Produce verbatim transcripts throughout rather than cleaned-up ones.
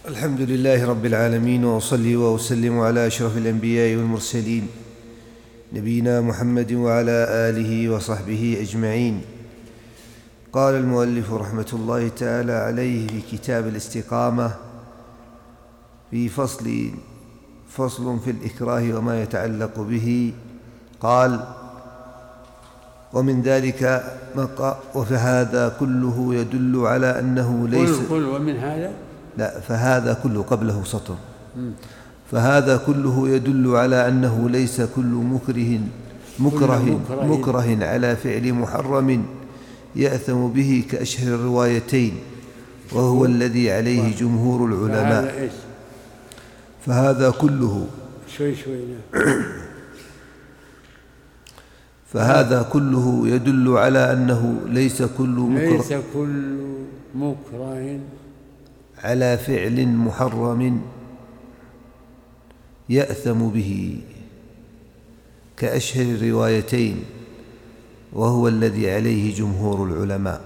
الحمد لله رب العالمين، وأصلي وأسلم على أشرف الأنبياء والمرسلين نبينا محمد وعلى آله وصحبه أجمعين. قال المؤلف رحمة الله تعالى عليه في كتاب الاستقامة في فصل فصل في الإكراه وما يتعلق به. قال: ومن ذلك وفهذا كله يدل على أنه ليس قل, قل ومن هذا لا فهذا كله قبله سطر فهذا كله يدل على أنه ليس كل مكره مكره, مكره, مكره على فعل محرم يأثم به كأشهر الروايتين، وهو الذي عليه جمهور العلماء. فهذا كله شوي شوي فهذا كله يدل على أنه ليس كل مكره ليس كل مكره على فعل محرم يأثم به كأشهر الروايتين، وهو الذي عليه جمهور العلماء.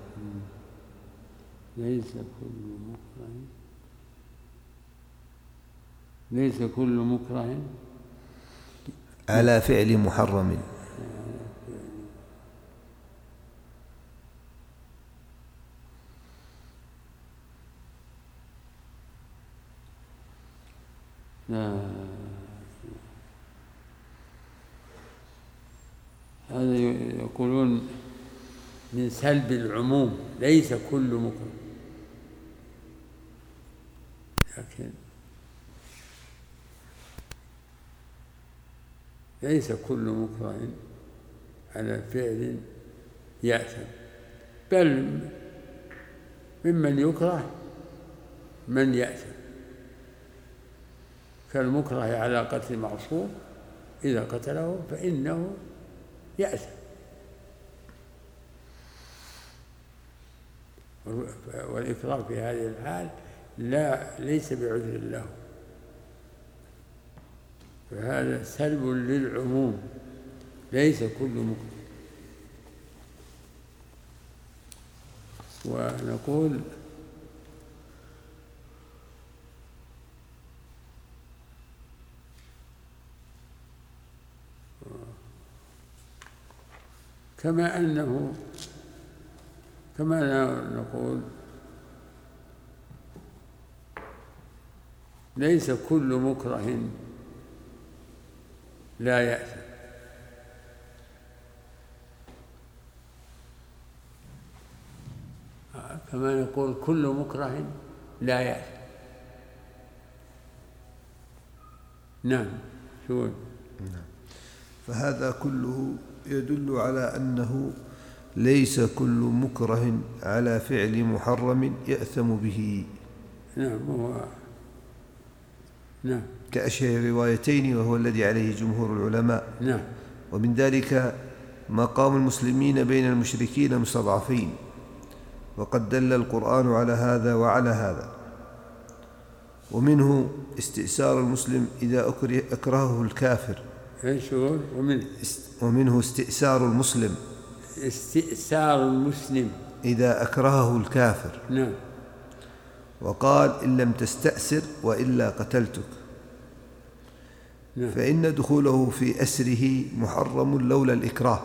ليس كل مكره ليس كل مكره على فعل محرم. لا. هذا يقولون من سلب العموم، ليس كل مكره، لكن ليس كل مكره على فعل يأثم، بل ممن يكره من يأثم، كالمكره على قتل معصوم إذا قتله فإنه يأثم، والإكراه في هذه الحال لا ليس بعذر له، فهذا سلب للعموم، ليس كل مكره. ونقول كما أنه كما نقول ليس كل مكره لا يأثم، كما نقول كل مكره لا يأثم. نعم. شو نعم. فهذا كله يدل على أنه ليس كل مكره على فعل محرم يأثم به. نعم. هو نعم كأشهر الروايتين، وهو الذي عليه جمهور العلماء. نعم. ومن ذلك مقام المسلمين بين المشركين مستضعفين، وقد دل القرآن على هذا وعلى هذا. ومنه استئسار المسلم إذا أكرهه الكافر. ومنه ومنه استئسار المسلم استئسار المسلم إذا أكرهه الكافر. نعم. وقال: إن لم تستأسر وإلا قتلتك. نعم. فإن دخوله في أسره محرم لولا الإكراه،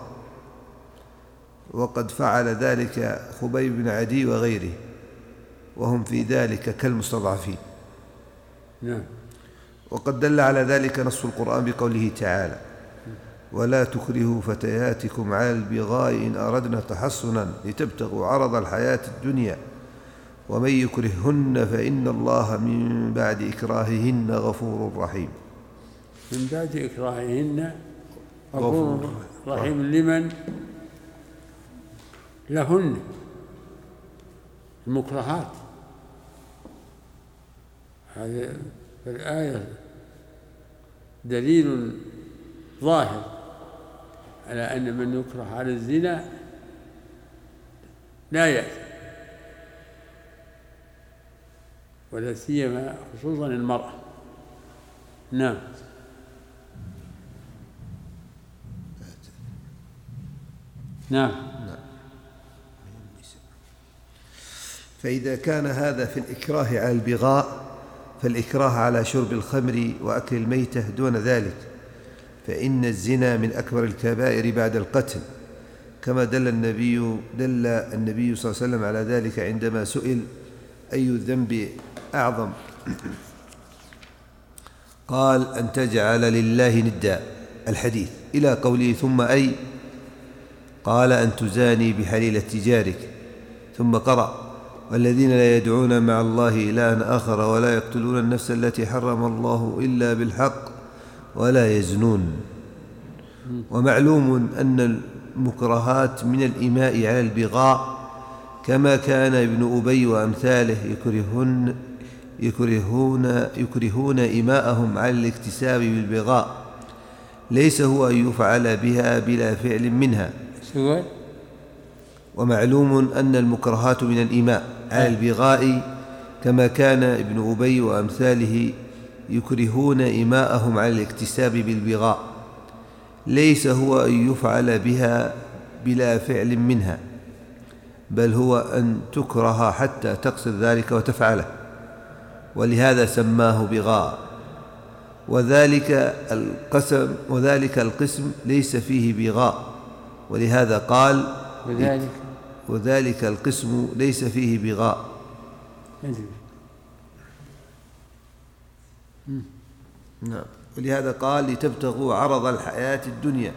وقد فعل ذلك خبيب بن عدي وغيره، وهم في ذلك كالمستضعفين. نعم. وقد دل على ذلك نص القرآن بقوله تعالى: ولا تكرهوا فتياتكم على البغاء إن أردنا تحصنا لتبتغوا عرض الحياة الدنيا ومن يكرههن فإن الله من بعد إكراههن غفور رحيم. من بعد إكراههن غفور رحيم لمن؟ لهن المكرهات. هذه الآية دليل ظاهر على أن من يكره على الزنا لا يأثم، ولا سيما خصوصا المرأة. نعم. نعم. فإذا كان هذا في الإكراه على البغاء فالإكراه على شرب الخمر وأكل الميتة دون ذلك، فإن الزنا من أكبر الكبائر بعد القتل، كما دل النبي دل النبي صلى الله عليه وسلم على ذلك عندما سئل أي الذنب أعظم، قال أن تجعل لله ندا الحديث إلى قوله ثم أي، قال أن تزاني بحليلة جارك، ثم قرأ والذين لا يدعون مع الله إلها آخر ولا يقتلون النفس التي حرم الله إلا بالحق ولا يزنون. ومعلوم أن المكرهات من الإيماء على البغاء، كما كان ابن أبي وأمثاله يكرهون يكرهون يكرهون إماءهم على الاكتساب بالبغاء، ليس هو أن يفعل بها بلا فعل منها. ومعلوم أن المكرهات من الإماء على البغاء، كما كان ابن أبي وأمثاله يكرهون إماءهم على الاكتساب بالبغاء، ليس هو أن يفعل بها بلا فعل منها، بل هو أن تكره حتى تقصد ذلك وتفعله، ولهذا سماه بغاء. وذلك القسم وذلك القسم ليس فيه بغاء، ولهذا قال وذلك, وذلك القسم ليس فيه بغاء. نعم، ولهذا قال لتبتغوا عرض الحياة الدنيا.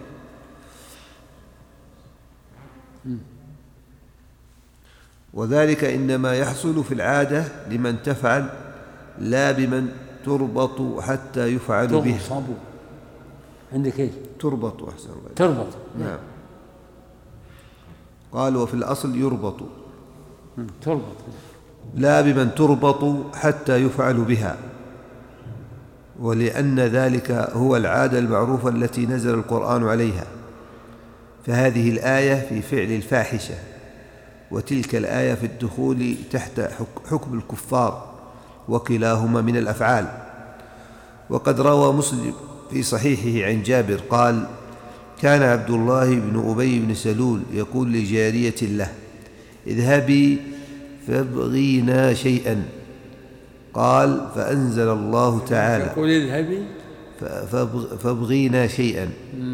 وذلك إنما يحصل في العادة لمن تفعل، لا بمن تربط حتى يفعل به. تربط عندك ايش؟ تربط أحسن الله. تربط. نعم. قال وفي الأصل يربط. تربط. لا بمن تربط حتى يفعل بها، ولأن ذلك هو العادة المعروفة التي نزل القرآن عليها، فهذه الآية في فعل الفاحشة، وتلك الآية في الدخول تحت حكم الكفار، وكلاهما من الأفعال. وقد روى مسلم في صحيحه عن جابر قال كان عبد الله بن أبي بن سلول يقول لجارية له اذهبي فابغينا شيئا، قال فأنزل الله تعالى يقول اذهبي فابغينا شيئا.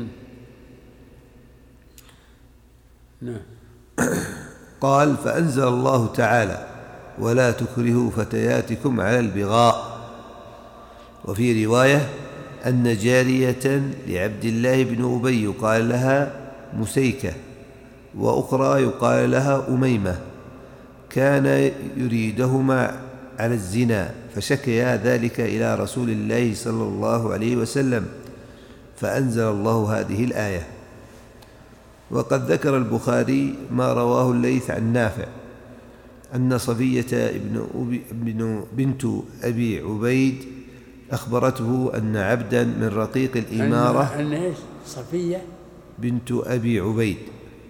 نعم. قال فأنزل الله تعالى ولا تكرهوا فتياتكم على البغاء. وفي رواية أن جارية لعبد الله بن أبي يقال لها مسيكة، وأخرى يقال لها أميمة، كان يريدهما على الزنا، فشكيا ذلك إلى رسول الله صلى الله عليه وسلم، فأنزل الله هذه الآية. وقد ذكر البخاري ما رواه الليث عن نافع أن صفية ابن ابن بنت أبي عبيد أخبرته أن عبدا من رقيق الإمارة أن إيش؟ صفية بنت أبي عبيد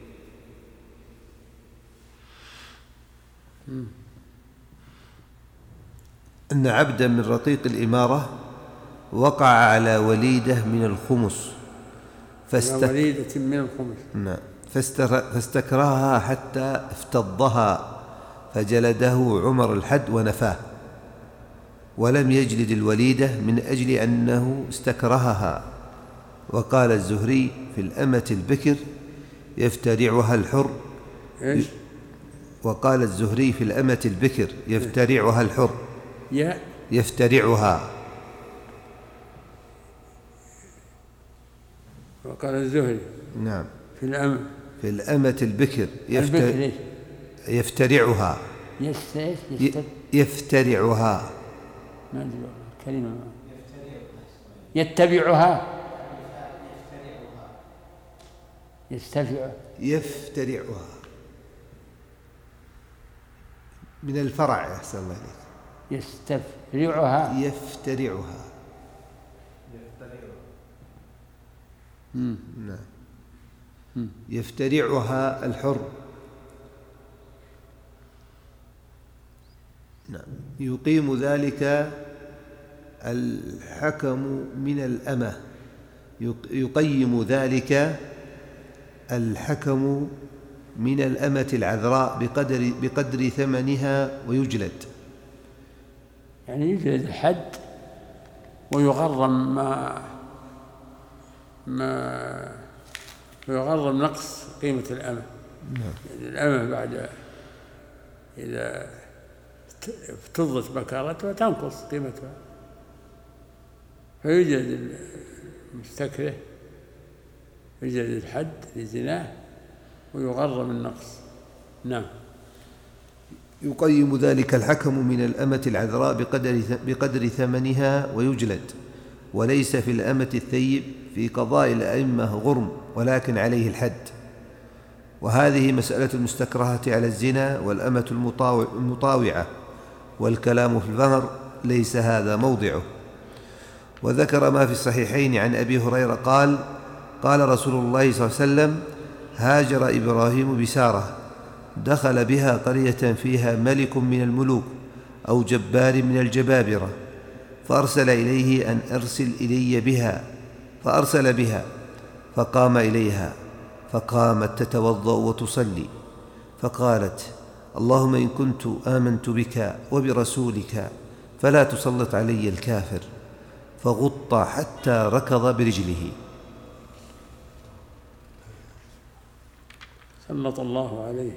أن عبدا من رقيق الإمارة وقع على وليدة من الخمس فاستك... وليدة من الخمس نعم فاستكرهها حتى افتضها، فجلده عمر الحد ونفاه، ولم يجلد الوليدة من أجل أنه استكرهها. وقال الزهري في الأمة البكر يفترعها الحر إيش؟ وقال الزهري في الأمة البكر يفترعها الحر يفترعها. وقال الزهري نعم في الأمة في الأمة البكر يفتر... يفترعها يفتر... يفترعها ما أدري كلمة يتبعها يستفع يفترعها من الفرع أحسن الله عليك. يستفرعها يفترعها نعم يفترعها الحر. نعم. يقيم ذلك الحكم من الأمة يقيم ذلك الحكم من الأمة العذراء بقدر, بقدر ثمنها ويجلد. يعني يجلد الحد ويغرم ما ما ويغرم نقص قيمة الأمة. يعني الأمة بعد إذا افتضت بكارتها تنقص قيمتها، فيوجد المستكره يوجد الحد لزناه ويغرم النقص. نعم. يقيم ذلك الحكم من الأمة العذراء بقدر بقدر ثمنها ويجلد، وليس في الأمة الثيب في قضاء الأئمة غرم، ولكن عليه الحد. وهذه مسألة المستكرهة على الزنا والأمة المطاوعة، والكلام في المهر ليس هذا موضعه. وذكر ما في الصحيحين عن أبي هريرة قال: قال رسول الله صلى الله عليه وسلم: هاجر إبراهيم بسارة، دخل بها قرية فيها ملك من الملوك أو جبار من الجبابرة، فأرسل إليه أن أرسل إلي بها، فأرسل بها، فقام إليها، فقامت تتوضأ وتصلي، فقالت: اللهم إن كنت آمنت بك وبرسولك فلا تسلط علي الكافر، فغط حتى ركض برجله. سلط الله عليه.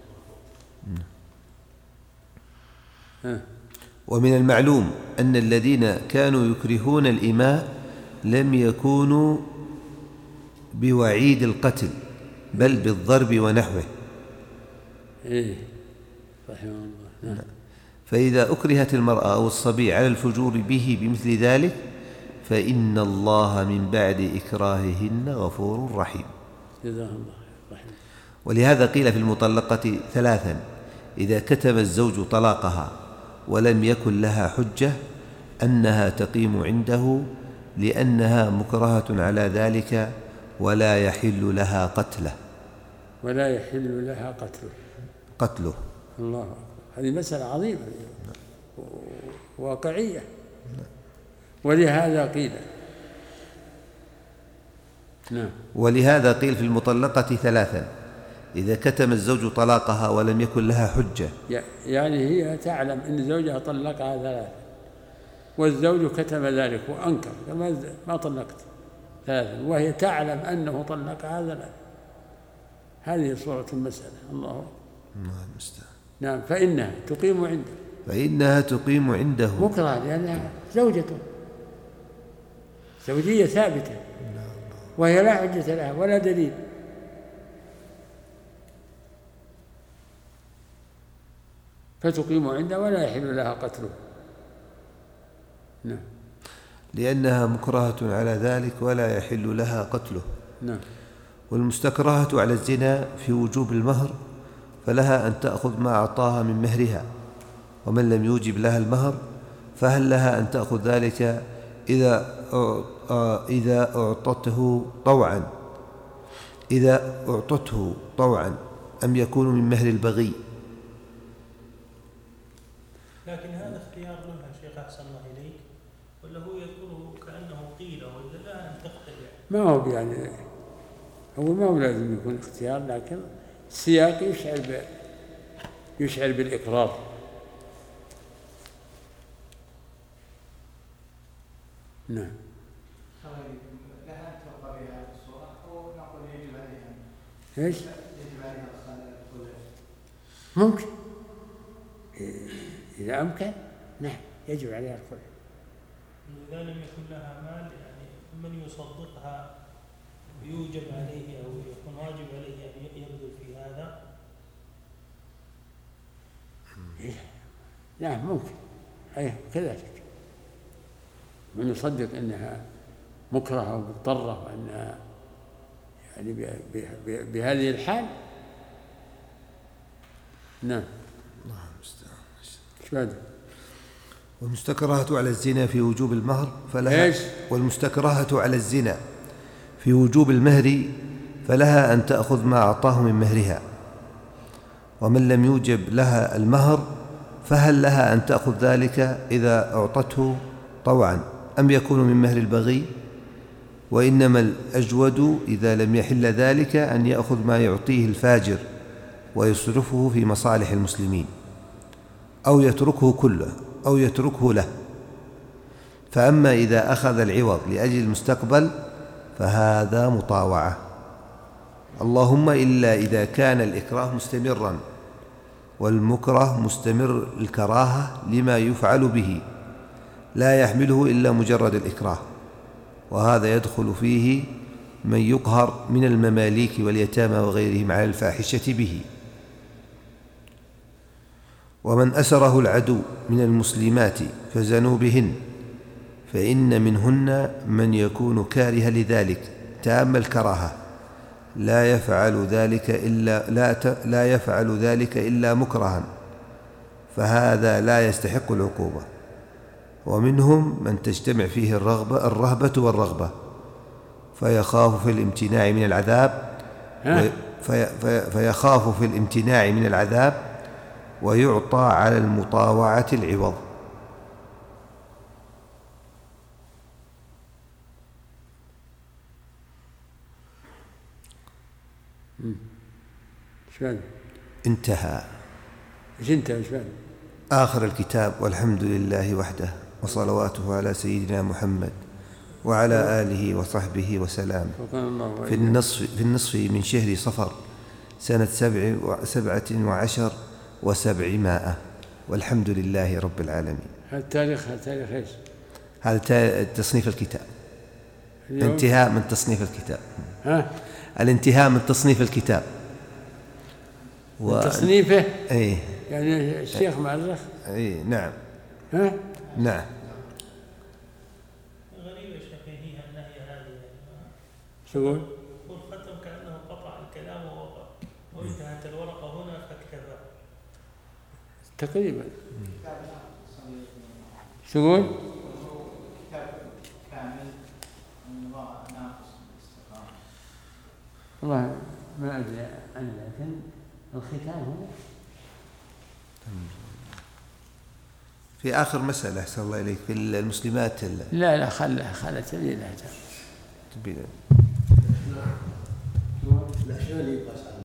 ومن المعلوم أن الذين كانوا يكرهون الإماء لم يكونوا بوعيد القتل، بل بالضرب ونحوه. إيه رحمه الله. فإذا أكرهت المرأة أو الصبي على الفجور به بمثل ذلك فإن الله من بعد إكراههن غفور رحيم. جزاه الله رحمه. ولهذا قيل في المطلقة ثلاثا: إذا كتب الزوج طلاقها ولم يكن لها حجة أنها تقيم عنده لأنها مكرهة على ذلك ولا يحل لها قتله. ولا يحل لها قتله. قتله. الله أكبر. هذه مسألة عظيمة واقعية. ولهذا قيل نعم. ولهذا قيل في المطلقة ثلاثا: إذا كتم الزوج طلاقها ولم يكن لها حجة، يعني هي تعلم أن زوجها طلقها ثلاثة والزوج كتم ذلك وأنكر ما طلقت ثلاثة، وهي تعلم أنه طلقها ثلاثة. هذه صورة المسألة. الله أكبر. نعم. فإنها تقيم عنده. فإنها تقيم عنده مكره لأنها زوجته، زوجية ثابتة، وهي لا حجة لها ولا دليل. فتقيم عنده ولا يحل لها قتله. نعم. لأنها مكرهة على ذلك ولا يحل لها قتله. نعم. والمستكرهة على الزنا في وجوب المهر فلها أن تأخذ ما أعطاها من مهرها، ومن لم يوجب لها المهر فهل لها أن تأخذ ذلك إذا إذا أعطته طوعا إذا أعطته طوعا أم يكون من مهر البغي؟ لكن هذا اختيار لها شيخ أحسن الله إليك، ولا هو يذكره كأنه قيل ولا لا أن تقتل؟ ما هو يعني هو ما هو لازم يكون اختيار، لكن السياق يشعر ب... يشعر بالإقرار. نعم. لها أن تبقى بهذه الصورة أو نقول يجب عليها؟ إيش؟ يجب عليها الخلع. ممكن إذا أمكن. نعم يجب عليها الخلع. إذا لم يكن لها مال يعني من يصدقها يوجب عليه أو يكون واجب عليه أن يبذل في هذا. نعم ممكن. أيه كذلك. من يصدق أنها مكرهة ومضطرة وأنها يعني بهذه الحال. نعم. الله المستعان. ايش بعد؟ والمستكرهة على الزنا في وجوب المهر فلها إيش؟ والمستكرهة على الزنا في وجوب المهر فلها أن تأخذ ما أعطاه من مهرها، ومن لم يوجب لها المهر فهل لها أن تأخذ ذلك إذا أعطته طوعا أم يكون من مهر البغي؟ وإنما الأجود إذا لم يحل ذلك أن يأخذ ما يعطيه الفاجر ويصرفه في مصالح المسلمين، أو يتركه كله أو يتركه له. فأما إذا أخذ العوض لأجل المستقبل فهذا مطاوعة، اللهم إلا إذا كان الإكراه مستمرا، والمكره مستمر الكراهة لما يفعل به لا يحمله إلا مجرد الإكراه، وهذا يدخل فيه من يقهر من المماليك واليتامى وغيرهم على الفاحشة به. ومن أسره العدو من المسلمات فزنوا بهن فإن منهن من يكون كارها لذلك تام الكراهة، لا يفعل ذلك إلا لا, لا يفعل ذلك إلا مكرها، فهذا لا يستحق العقوبة. ومنهم من تجتمع فيه الرغبة الرهبة والرغبة فيخاف في الامتناع من العذاب في في فيخاف في الامتناع من العذاب ويعطى على المطاوعة العوض. شباب. انتهى. ايش انتهى شباب؟ آخر الكتاب. والحمد لله وحده وصلواته على سيدنا محمد وعلى آله وصحبه وسلام. في النصف في النصف من شهر صفر سنة سبع سبعة وعشر وسبعمائة، والحمد لله رب العالمين. هذا التاريخ هذا تاريخ ايش؟ هذا تصنيف الكتاب، الانتهاء من تصنيف الكتاب. ها؟ الانتهاء من تصنيف الكتاب و... تصنيفه؟ ايه يعني الشيخ معرخ؟ ايه نعم. ها؟ نعم. غريبة يا شيخ هي النهي هذه. شو يقول؟ والختم كأنه قطع الكلام وانتهت الورقة هنا فاكتفى. تقريبا. شو يقول؟ كتاب كامل ناقص الاستقامة. والله ما أدري عنه، لكن الختام هو في آخر مسألة أحسن الله إليك في المسلمات. لا لا خل خل تبي لا تبي لا شو اللي يبغى